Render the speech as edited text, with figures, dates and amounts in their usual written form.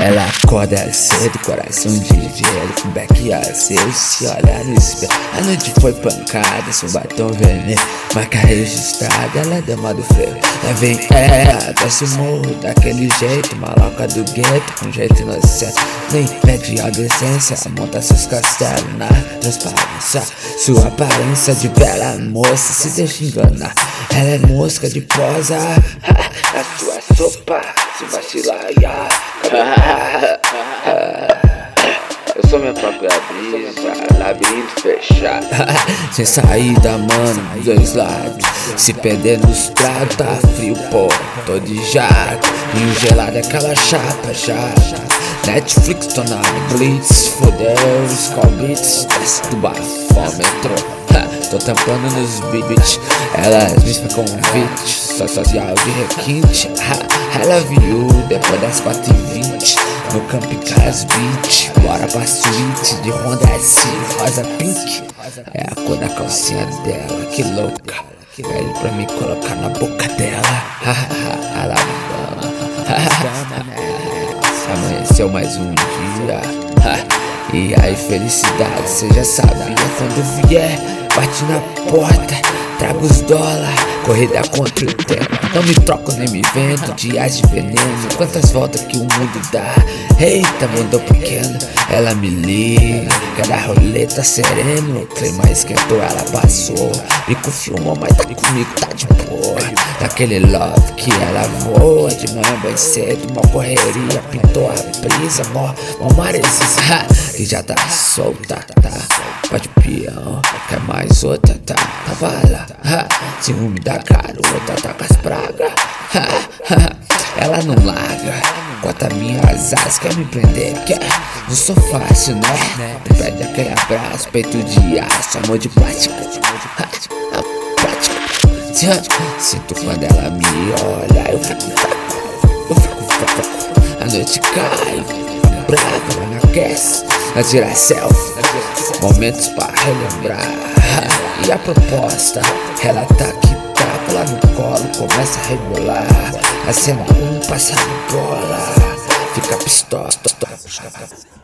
Ela acorda cedo, coração de gelo, com back aceso, se olhar no espelho. A noite foi pancada, seu batom vermelho, marca registrada, ela é dama do freio. Lá vem ela, desce o morro daquele jeito, maloca do gueto, com jeito inocente. Nem pede a decência, monta seus castelos na transparência. Sua aparência de bela moça se deixa enganar. Ela é mosca de posa, na sua sopa, se vacilar, eu sou minha própria brisa, labirinto fechado. Sem saída, mano, dos dois lados. Se perder nos tragos, tá frio, pô, tô de jato. Vinho gelado é aquela chapa, já. Netflix, tô na Blitz, fodeu, Skull Beats, desce do bafômetro. Tô tampando nos beats, elas me fazem convite, só social de requinte. Ela viu depois das 4h20 no Camp Cas Beach. Bora pra suíte de Honda S, rosa pink. É a cor da calcinha dela, que louca. Pede pra me colocar na boca dela. Alabama. Amanheceu mais um dia. E aí, felicidade, cê já sabia. Quando vier, bate na porta, trago os dólar, corrida contra o tempo. Não me troco nem me vendo, dias de veneno. Quantas voltas que o mundo dá. Eita, mundo pequeno, ela me liga. Cada roleta sereno, o clima esquentou, ela passou. Me confirmou, mas tá comigo, tá de boa. Daquele love que ela voa, de manhã bem cedo, uma correria, pintou a brisa, mó maresia, que já tá solta, tá? Bate peão, quer mais outra, tá? Bala, ciúme da garota, tá com as pragas. Ela não larga, corta minhas asas, quer me prender, quer? Não sou fácil, né? Pede aquele abraço, peito de aço, amor de plástico. Sinto quando ela me olha, eu fico fraco, a noite cai, brava, ela me aquece, ela tira selfie, momentos pra relembrar. E a proposta, ela tá aqui, tá lá no colo, começa a rebolar. Acenda passa a bola, fica pistola.